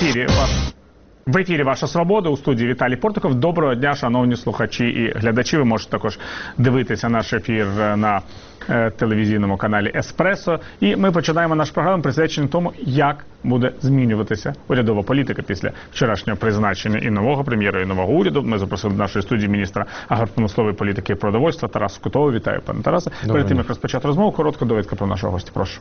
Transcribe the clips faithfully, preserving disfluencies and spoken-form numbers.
ефірі ваш... В ефірі «Ваша Свобода», у студії Віталій Портников. Доброго дня, шановні слухачі і глядачі. Ви можете також дивитися наш ефір на е, телевізійному каналі «Еспресо». І ми починаємо наш програму, присвячений тому, як буде змінюватися урядова політика після вчорашнього призначення і нового прем'єра, і нового уряду. Ми запросили до нашої студії міністра агропромислової політики і продовольства Тараса Кутового. Вітаю, пане Тарасе. Перед тим, як розпочати розмову, коротка довідка про нашого гостя. Прошу.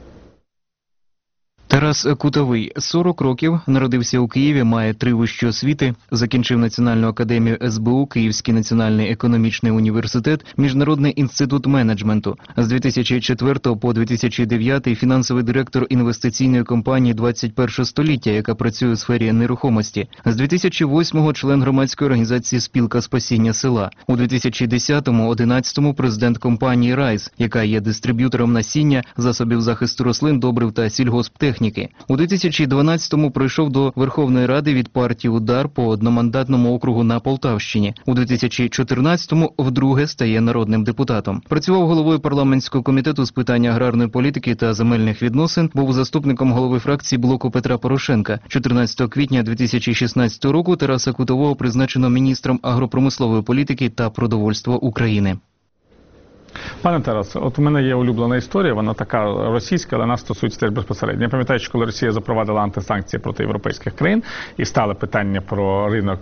Тарас Кутовий, сорок років, народився у Києві, має три вищі освіти, закінчив Національну академію ес бе у, Київський національний економічний університет, Міжнародний інститут менеджменту. З дві тисячі четвертого по дві тисячі дев'ятий фінансовий директор інвестиційної компанії двадцять перше століття, яка працює у сфері нерухомості. З дві тисячі восьмого член громадської організації «Спілка спасіння села». У дві тисячі десятому-одинадцятому президент компанії «Райс», яка є дистриб'ютором насіння, засобів захисту рослин, добрив та сільгосптехніки. У дві тисячі дванадцятому прийшов до Верховної Ради від партії «Удар» по одномандатному округу на Полтавщині. У дві тисячі чотирнадцятому вдруге стає народним депутатом. Працював головою парламентського комітету з питань аграрної політики та земельних відносин, був заступником голови фракції блоку Петра Порошенка. чотирнадцятого квітня дві тисячі шістнадцятого року Тараса Кутового призначено міністром агропромислової політики та продовольства України. Пане Тарасе, от у мене є улюблена історія, вона така російська, але нас стосується теж безпосередньо. Я пам'ятаю, що коли Росія запровадила антисанкції проти європейських країн і стало питання про ринок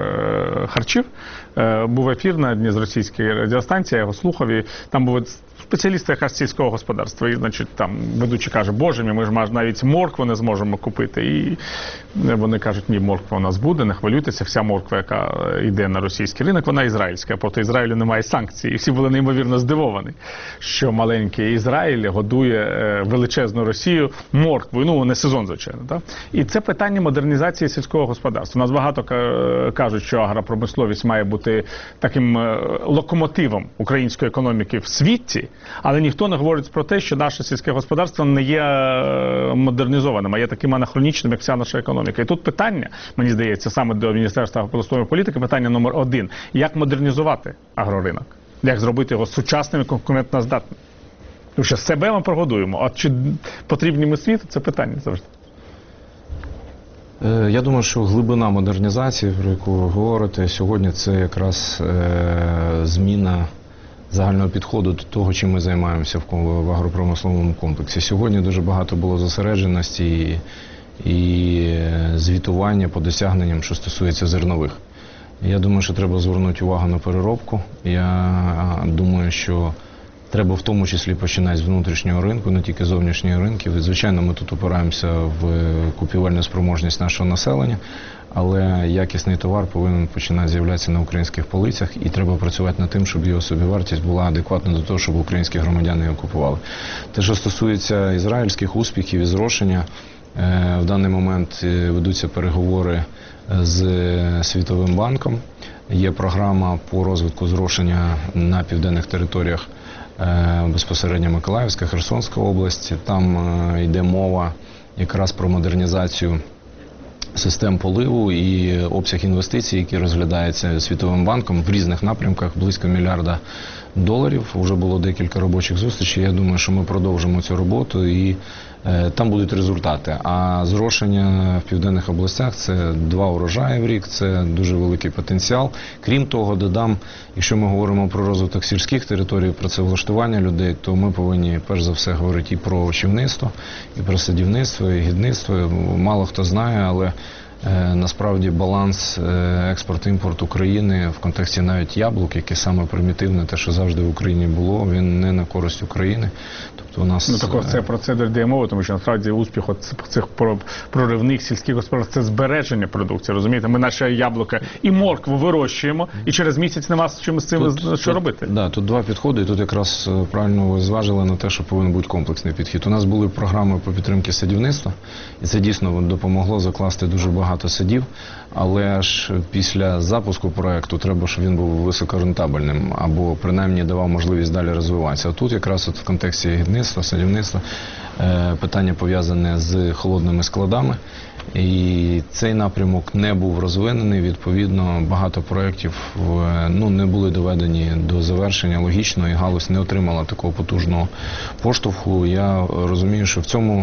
е харчів, е був ефір на одній з російських радіостанцій, я його слухав, і там був спеціалісти якраз сільського господарства, і, значить, там ведучий каже: боже мій, ми ж навіть моркву не зможемо купити. І вони кажуть: ні, морква у нас буде, не хвилюйтеся, вся морква, яка йде на російський ринок, вона ізраїльська, проти Ізраїлю немає санкцій. І всі були неймовірно здивовані, що маленький Ізраїль годує величезну Росію морквою, ну, не сезон, звичайно. Так? І це питання модернізації сільського господарства. У нас багато кажуть, що агропромисловість має бути таким локомотивом української економіки в світі, але ніхто не говорить про те, що наше сільське господарство не є модернізованим, а є таким анахронічним, як вся наша економіка. І тут питання, мені здається, саме до Міністерства агропромислової політики, питання номер один. Як модернізувати агроринок? Як зробити його сучасним і конкурентоздатним? Тому що себе ми прогодуємо, а чи потрібні ми світу – це питання завжди. Я думаю, що глибина модернізації, про яку ви говорите, сьогодні це якраз е, зміна загального підходу до того, чим ми займаємося в агропромисловому комплексі. Сьогодні дуже багато було зосередженості і, і звітування по досягненням, що стосується зернових. Я думаю, що треба звернути увагу на переробку. Я думаю, що треба в тому числі починати з внутрішнього ринку, не тільки зовнішнього ринку. І, звичайно, ми тут опираємося в купівельну спроможність нашого населення, але якісний товар повинен починати з'являтися на українських полицях, і треба працювати над тим, щоб його собівартість була адекватна до того, щоб українські громадяни його купували. Те, що стосується ізраїльських успіхів і зрошення, в даний момент ведуться переговори з Світовим банком. Є програма по розвитку зрошення на південних територіях, безпосередньо Миколаївська, Херсонська область. Там йде мова якраз про модернізацію систем поливу і обсяг інвестицій, які розглядаються Світовим банком в різних напрямках, близько мільярда доларів. Уже було декілька робочих зустрічей. Я думаю, що ми продовжимо цю роботу і е, там будуть результати. А зрошення в південних областях – це два урожаї в рік, це дуже великий потенціал. Крім того, додам, якщо ми говоримо про розвиток сільських територій, про працевлаштування людей, то ми повинні перш за все говорити і про овочівництво, і про садівництво, і гідництво. Мало хто знає, але Е, насправді баланс е, експорт-імпорт України в контексті навіть яблук, яке саме примітивне, те, що завжди в Україні було, він не на користь України. Тобто у нас... Ну, також це про це йде мова, тому що насправді успіх от цих проривних сільських господарств – це збереження продукції, розумієте? Ми наші яблука і моркву вирощуємо, і через місяць нема з чим з цим тут, що тут, робити. Так, да, тут два підходи, і тут якраз правильно ви зважили на те, що повинен бути комплексний підхід. У нас були програми по підтримці садівництва, і це дійсно допомогло закласти дуже багато багато садів, але ж після запуску проєкту треба, щоб він був високорентабельним або принаймні давав можливість далі розвиватися. А тут якраз от в контексті гідництва, садівництва питання пов'язане з холодними складами. І цей напрямок не був розвинений, відповідно, багато проєктів ну, не були доведені до завершення логічно, і галузь не отримала такого потужного поштовху. Я розумію, що в цьому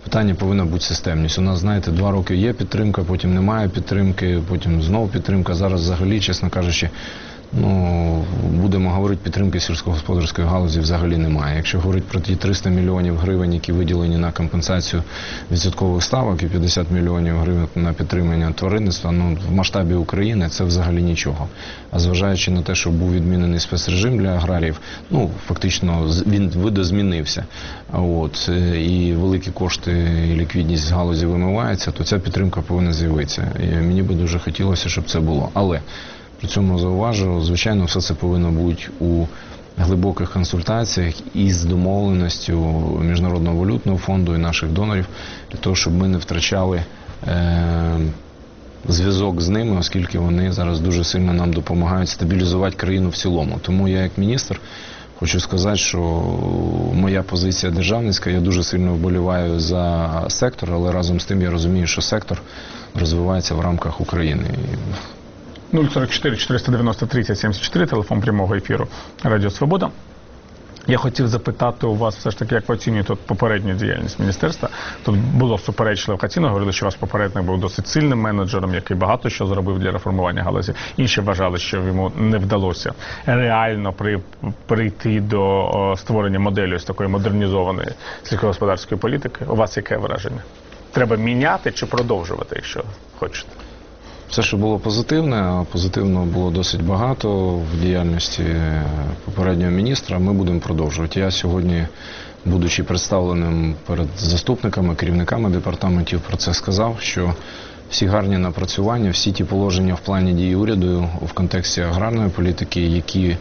питання повинна бути системність. У нас, знаєте, два роки є підтримка, потім немає підтримки, потім знову підтримка. Зараз взагалі, чесно кажучи, ну, будемо говорити, підтримки сільськогосподарської галузі взагалі немає. Якщо говорити про ті триста мільйонів гривень, які виділені на компенсацію відсоткових ставок і п'ятдесят мільйонів гривень на підтримання тваринництва, ну, в масштабі України це взагалі нічого. А зважаючи на те, що був відмінений спецрежим для аграріїв, ну, фактично він видозмінився, от, і великі кошти і ліквідність з галузі вимивається, то ця підтримка повинна з'явитися. І мені би дуже хотілося, щоб це було. Але при цьому зауважу, звичайно, все це повинно бути у глибоких консультаціях із домовленістю Міжнародного валютного фонду і наших донорів, для того, щоб ми не втрачали е, зв'язок з ними, оскільки вони зараз дуже сильно нам допомагають стабілізувати країну в цілому. Тому я як міністр хочу сказати, що моя позиція державницька, я дуже сильно вболіваю за сектор, але разом з тим я розумію, що сектор розвивається в рамках України. нуль сорок чотири чотириста дев'яносто тридцять сімдесят чотири, телефон прямого ефіру Радіо Свобода. Я хотів запитати у вас все ж таки, як ви оцінюєте попередню діяльність міністерства. Тут було суперечливо оцінено, говорили, що ваш попередник був досить сильним менеджером, який багато що зробив для реформування галузі. Інші вважали, що йому не вдалося реально при, прийти до о, створення моделі ось такої модернізованої сільськогосподарської політики. У вас яке враження? Треба міняти чи продовжувати, якщо хочете? Все, що було позитивне, а позитивного було досить багато в діяльності попереднього міністра, ми будемо продовжувати. Я сьогодні, будучи представленим перед заступниками, керівниками департаментів, про це сказав, що всі гарні напрацювання, всі ті положення в плані дії уряду в контексті аграрної політики, які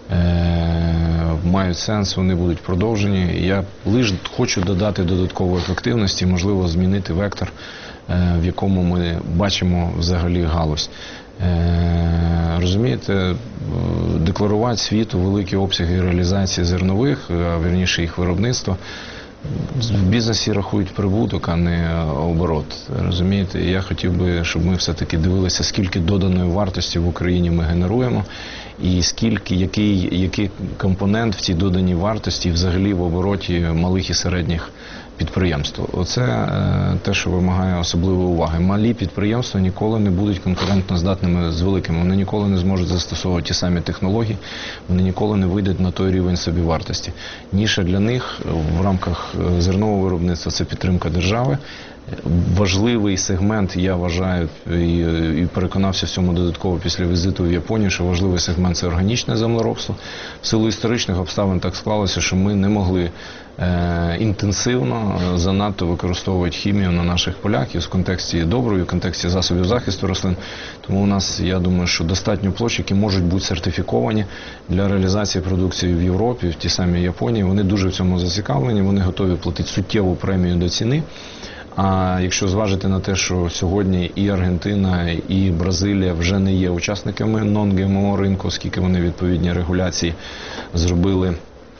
е, мають сенс, вони будуть продовжені. І я лише хочу додати додаткової ефективності, можливо, змінити вектор, в якому ми бачимо взагалі галузь. Розумієте, декларувати світу великі обсяги реалізації зернових, а вірніше їх виробництва, в бізнесі рахують прибуток, а не оборот. Розумієте, я хотів би, щоб ми все-таки дивилися, скільки доданої вартості в Україні ми генеруємо, і скільки, який, який компонент в цій доданій вартості взагалі в обороті малих і середніх підприємств. Оце е, те, що вимагає особливої уваги. Малі підприємства ніколи не будуть конкурентно здатними з великими. Вони ніколи не зможуть застосовувати ті самі технології, вони ніколи не вийдуть на той рівень собівартості. Ніша для них в рамках зернового виробництва – це підтримка держави. Важливий сегмент, я вважаю, і, і переконався в цьому додатково після візиту в Японію, що важливий сегмент – це органічне землеробство. В силу історичних обставин так склалося, що ми не могли е, інтенсивно занадто використовувати хімію на наших полях і в контексті добру, і в контексті засобів захисту рослин. Тому у нас, я думаю, що достатньо площ, які можуть бути сертифіковані для реалізації продукції в Європі, в тій самій Японії. Вони дуже в цьому зацікавлені, вони готові платити суттєву премію до ціни. А якщо зважити на те, що сьогодні і Аргентина, і Бразилія вже не є учасниками нон-ГМО ринку, оскільки вони відповідні регуляції зробили,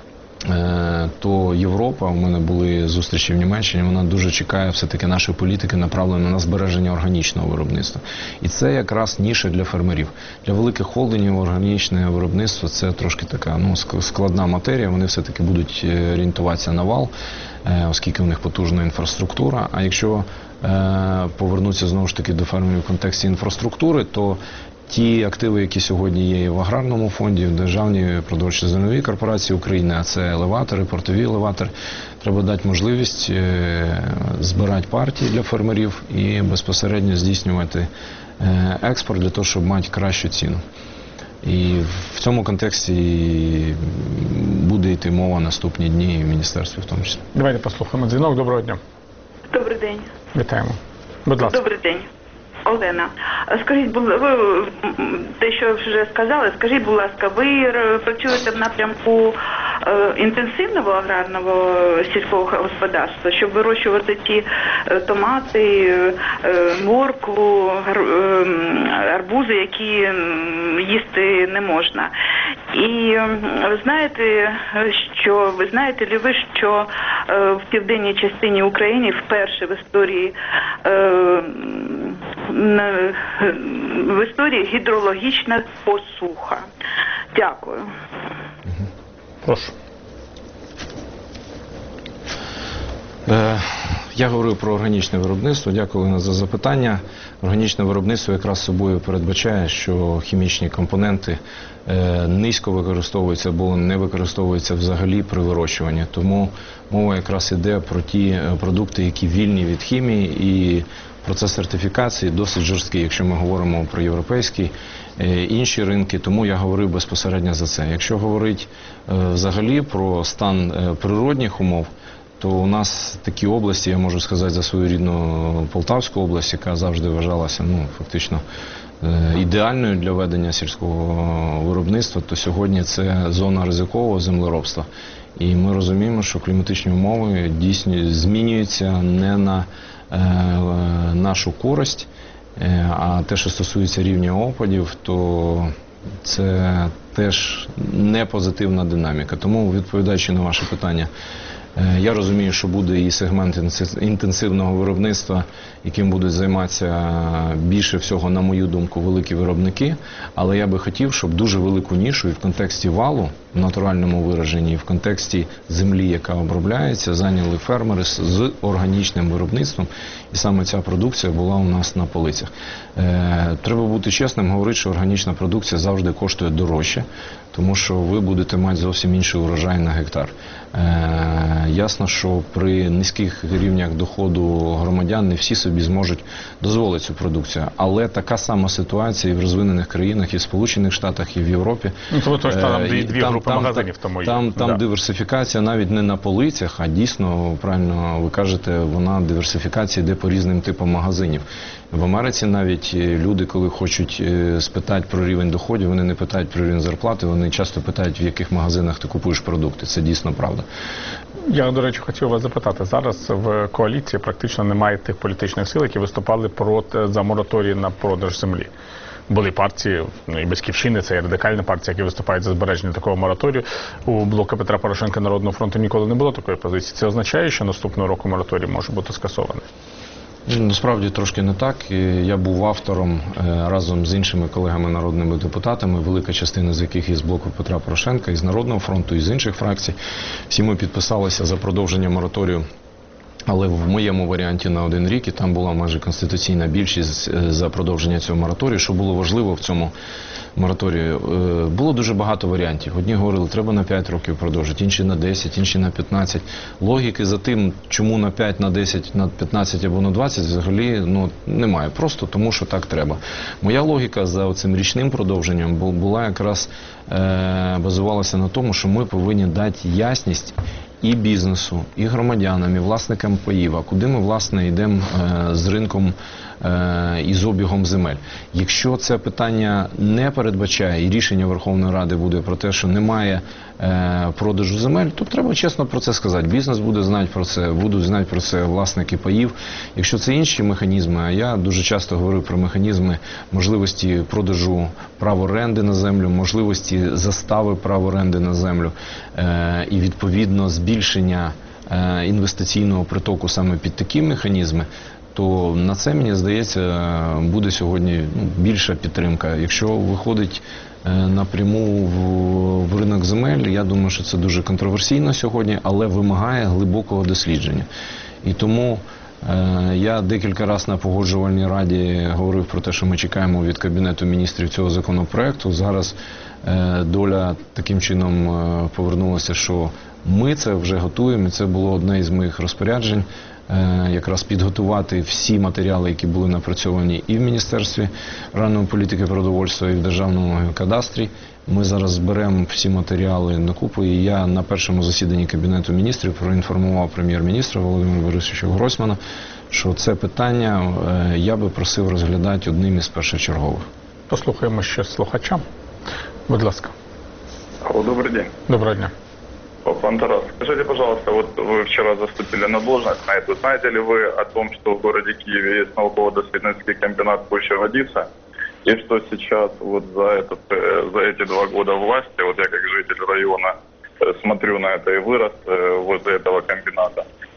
то Європа, у мене були зустрічі в Німеччині, вона дуже чекає все-таки нашої політики, направленої на збереження органічного виробництва. І це якраз ніша для фермерів. Для великих холдингів органічне виробництво – це трошки така ну, складна матерія, вони все-таки будуть орієнтуватися на вал, оскільки в них потужна інфраструктура. А якщо е, повернутися знову ж таки до фермерів в контексті інфраструктури, то ті активи, які сьогодні є в аграрному фонді, в Державній продовольчо-зерновій корпорації України, а це елеватори, портові елеватори, треба дати можливість е, збирати партії для фермерів і безпосередньо здійснювати е, експорт для того, щоб мати кращу ціну. І в цьому контексті буде йти мова наступні дні і в міністерстві в тому числі. Давайте послухаємо дзвінок. Доброго дня. Добрий день. Вітаємо. Будь ласка. Добрий день. Олена, скажіть, ви те, що вже сказали, скажіть, будь ласка, ви працюєте в напрямку е, інтенсивного аграрного сільського господарства, щоб вирощувати ті е, томати, е, моркву, гар, е, арбузи, які їсти не можна. І ви знаєте, що ви знаєте ли ви, що е, в південній частині України вперше в історії е, в історії гідрологічна посуха. Дякую. Прошу. Е, Я говорив про органічне виробництво. Дякую, Олена, за запитання. Органічне виробництво якраз собою передбачає, що хімічні компоненти е, низько використовуються або не використовуються взагалі при вирощуванні. Тому мова якраз йде про ті продукти, які вільні від хімії, і процес сертифікації досить жорсткий, якщо ми говоримо про європейські, е, інші ринки, тому я говорив безпосередньо за це. Якщо говорити е, взагалі про стан е, природних умов, то у нас такі області, я можу сказати за свою рідну Полтавську область, яка завжди вважалася, ну, фактично, ідеальною для ведення сільського виробництва, то сьогодні це зона ризикового землеробства. І ми розуміємо, що кліматичні умови дійсно змінюються не на е, нашу користь, е, а те, що стосується рівня опадів, то це теж не позитивна динаміка. Тому, відповідаючи на ваше питання, я розумію, що буде і сегмент інтенсивного виробництва, яким будуть займатися більше всього, на мою думку, великі виробники. Але я би хотів, щоб дуже велику нішу і в контексті валу, в натуральному вираженні, і в контексті землі, яка обробляється, зайняли фермери з органічним виробництвом. І саме ця продукція була у нас на полицях. Е, треба бути чесним, говорити, що органічна продукція завжди коштує дорожче, тому що ви будете мати зовсім інший урожай на гектар. Е, ясно, що при низьких рівнях доходу громадян не всі собі зможуть дозволити цю продукцію. Але така сама ситуація і в розвинених країнах, і в Сполучених Штатах, і в Європі. Ну, тому що там дві, дві там, групи там, магазинів тому є. Там, там да. диверсифікація навіть не на полицях, а дійсно, правильно ви кажете, вона диверсифікація йде по різним типам магазинів. В Америці навіть люди, коли хочуть спитати про рівень доходів, вони не питають про рівень зарплати, вони часто питають, в яких магазинах ти купуєш продукти. Це дійсно правда. Я, до речі, хотів вас запитати. Зараз в коаліції практично немає тих політичних сил, які виступали проти, за мораторій на продаж землі. Були партії, ну і Батьківщини, це і радикальна партія, які виступають за збереження такого мораторію. У блоку Петра Порошенка Народного фронту ніколи не було такої позиції. Це означає, що наступного року мораторій може бути скасований? Насправді трошки не так. Я був автором разом з іншими колегами народними депутатами, велика частина з яких із блоку Петра Порошенка, із Народного фронту, із інших фракцій. Всі ми підписалися за продовження мораторію, але в моєму варіанті на один рік, і там була майже конституційна більшість за продовження цього мораторію. Що було важливо в цьому мораторію? Було дуже багато варіантів. Одні говорили, треба на п'ять років продовжити, інші на десять, інші на п'ятнадцять. Логіки за тим, чому на п'ять, на десять, на п'ятнадцять або на двадцять, взагалі ну, немає. Просто тому, що так треба. Моя логіка за цим річним продовженням була якраз е, базувалася на тому, що ми повинні дати ясність і бізнесу, і громадянам, і власникам паїв, а куди ми, власне, йдемо е, з ринком е, і з обігом земель. Якщо це питання не передбачає, і рішення Верховної Ради буде про те, що немає е, продажу земель, то треба чесно про це сказати. Бізнес буде знати про це, будуть знати про це власники паїв. Якщо це інші механізми, а я дуже часто говорю про механізми можливості продажу прав оренди на землю, можливості застави прав оренди на землю е, і, відповідно, збільшення е, інвестиційного притоку саме під такі механізми, то на це, мені здається, буде сьогодні ну, більша підтримка. Якщо виходить е, напряму в, в ринок земель, я думаю, що це дуже контроверсійно сьогодні, але вимагає глибокого дослідження. І тому е, я декілька разів на погоджувальній раді говорив про те, що ми чекаємо від Кабінету міністрів цього законопроекту. Зараз е, доля таким чином е, повернулася, що ми це вже готуємо, і це було одне із моїх розпоряджень, якраз підготувати всі матеріали, які були напрацьовані і в Міністерстві аграрної політики продовольства, і в Державному кадастрі. Ми зараз зберемо всі матеріали на купу, і я на першому засіданні Кабінету міністрів проінформував прем'єр-міністра Володимира Борисовича Гройсмана, що це питання я би просив розглядати одним із першочергових. Послухаємо ще слухачам. Будь ласка. Алло, добрый день. Доброго дня. Пан Тарас, скажите, пожалуйста, вот вы вчера заступили на должность на эту. Знаете ли вы о том, что в городе Киеве есть молоководосвидницкий комбинат «Польша водится», и что сейчас вот за, этот, за эти два года власти, вот я как житель района смотрю на это и вырос возле этого комбината,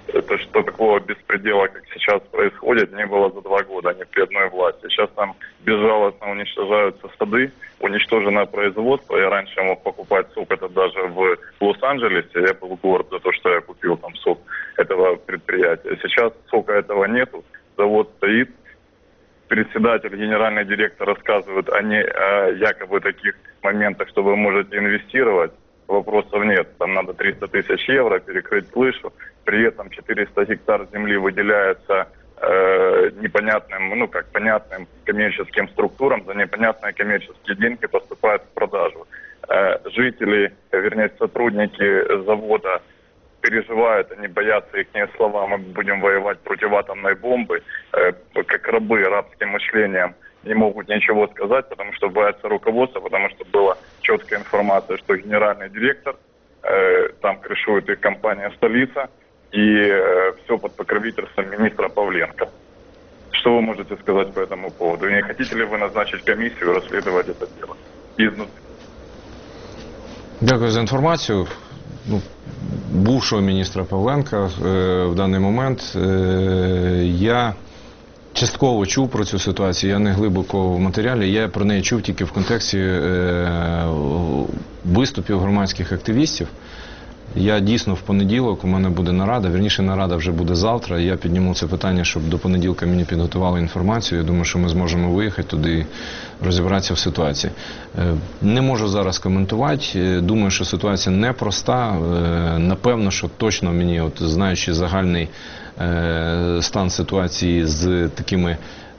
то, что такого беспредела, как сейчас происходит, не было за два года, ни при одной власти. Сейчас там безжалостно уничтожаются сады, уничтожено производство. Я раньше мог покупать сок, это даже в Лос-Анджелесе. Я был горд за то, что я купил там сок этого предприятия. Сейчас сока этого нету, завод стоит. Председатель, генеральный директор рассказывают о, не, о якобы таких моментах, что вы можете инвестировать. Вопросов нет. Там надо триста тысяч евро перекрыть крышу. При этом четыреста гектар земли выделяется э, непонятным, ну как понятным коммерческим структурам, за непонятные коммерческие деньги поступают в продажу. Э, жители, вернее сотрудники завода переживают, они боятся, их слова, мы будем воевать против атомной бомбы, э, как рабы рабским мышлением. Не могут ничего сказать, потому что боятся руководства, потому что была четкая информация, что генеральный директор, э, там крышует их компания «Столица», и э, все под покровительством министра Павленко. Что вы можете сказать по этому поводу? И не хотите ли вы назначить комиссию и расследовать это дело изнутри? Дякую за інформацію. Ну, бувшого міністра Павленка е, в даний момент е, я частково чув про цю ситуацію, я не глибоко в матеріалі, я про неї чув тільки в контексті е, виступів громадських активістів. Я дійсно в понеділок, у мене буде нарада, вірніше нарада вже буде завтра, я підніму це питання, щоб до понеділка мені підготували інформацію, я думаю, що ми зможемо виїхати туди і розібратися в ситуації. Не можу зараз коментувати, думаю, що ситуація непроста, напевно, що точно мені, от, знаючи загальний стан ситуації з такими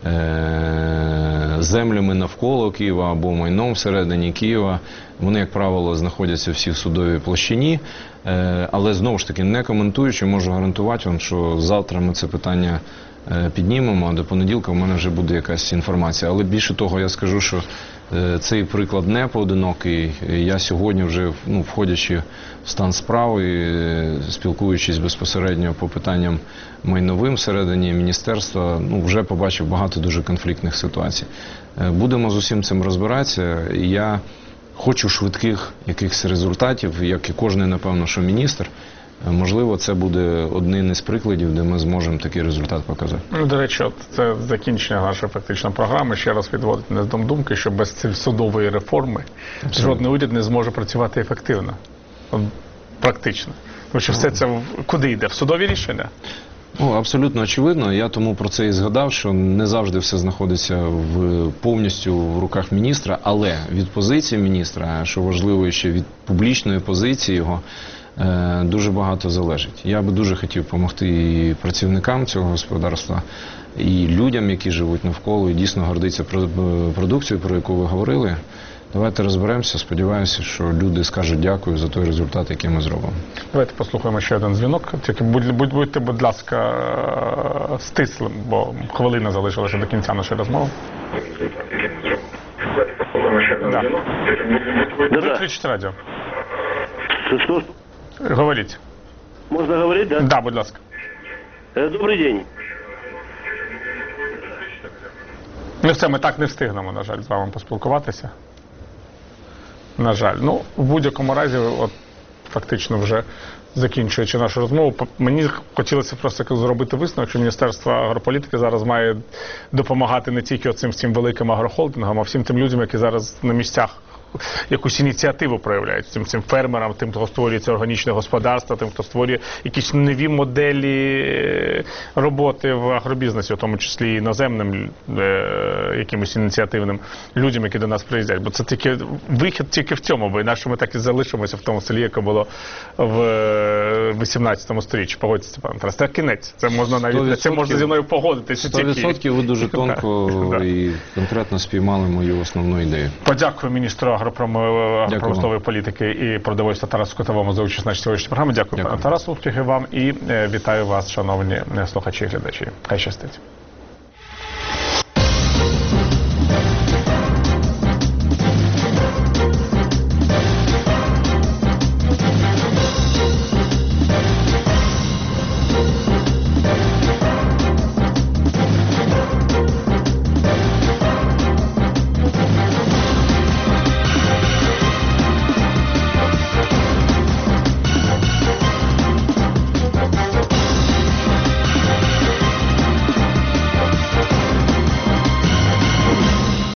землями навколо Києва або майном всередині Києва, вони, як правило, знаходяться всі в судовій площині, але знову ж таки не коментуючи, можу гарантувати вам, що завтра ми це питання піднімемо, а до понеділка в мене вже буде якась інформація. Але більше того, я скажу, що цей приклад не поодинокий. Я сьогодні вже, ну, входячи в стан справи, спілкуючись безпосередньо по питанням майновим всередині міністерства, ну, вже побачив багато дуже конфліктних ситуацій. Будемо з усім цим розбиратися. Я хочу швидких якихось результатів, як і кожен, напевно, що міністр. Можливо, це буде одним із прикладів, де ми зможемо такий результат показати. Ну, до речі, от це закінчення нашої фактично програми. Ще раз відводить мене до думки, що без цієї судової реформи Абсолютно. Жодний уряд не зможе працювати ефективно. От, практично. Тому що все це куди йде? В судові рішення? Ну, абсолютно очевидно. Я тому про це і згадав, що не завжди все знаходиться в, повністю в руках міністра, але від позиції міністра, що важливо ще від публічної позиції його, дуже багато залежить. Я би дуже хотів допомогти і працівникам цього господарства, і людям, які живуть навколо, і дійсно гордиться продукцією, про яку ви говорили. Давайте розберемося. Сподіваюся, що люди скажуть дякую за той результат, який ми зробимо. Давайте послухаємо ще один дзвінок. Тільки будь, будь, будьте, будь ласка, стислим, бо хвилина залишилася до кінця нашої розмови. Да. Виключіть радіо. Что? Говоріть. Можно говорить, да? Да, будь ласка. Добрий день. Ну все, ми так не встигнемо, на жаль, з вами поспілкуватися. На жаль. Ну, в будь-якому разі, от фактично вже закінчуючи нашу розмову, мені хотілося просто зробити висновок, що Міністерство агрополітики зараз має допомагати не тільки оцим всім великим агрохолдингам, а всім тим людям, які зараз на місцях якусь ініціативу проявляють, цим, цим фермерам, тим, хто створює це органічне господарство, тим, хто створює якісь нові моделі роботи в агробізнесі, в тому числі і іноземним е, якимось ініціативним людям, які до нас приїздять. Бо це тільки вихід тільки в цьому, бо інакше ми так і залишимося в тому селі, яке було в вісімнадцятому сторіччі. Погодьтеся, пане Тарас, це кінець. Це можна навіть це можна зі мною погодитися. сто відсотків ви дуже тонко і конкретно спіймали мою основну ідею. Подякую міністру агропромислової політики і продовольства Тарасу Котовому за участь в нашій сьогоднішній програмі. Дякую, Дякую. пане Тарасу, успіхів вам і вітаю вас, шановні слухачі і глядачі. Хай щастить.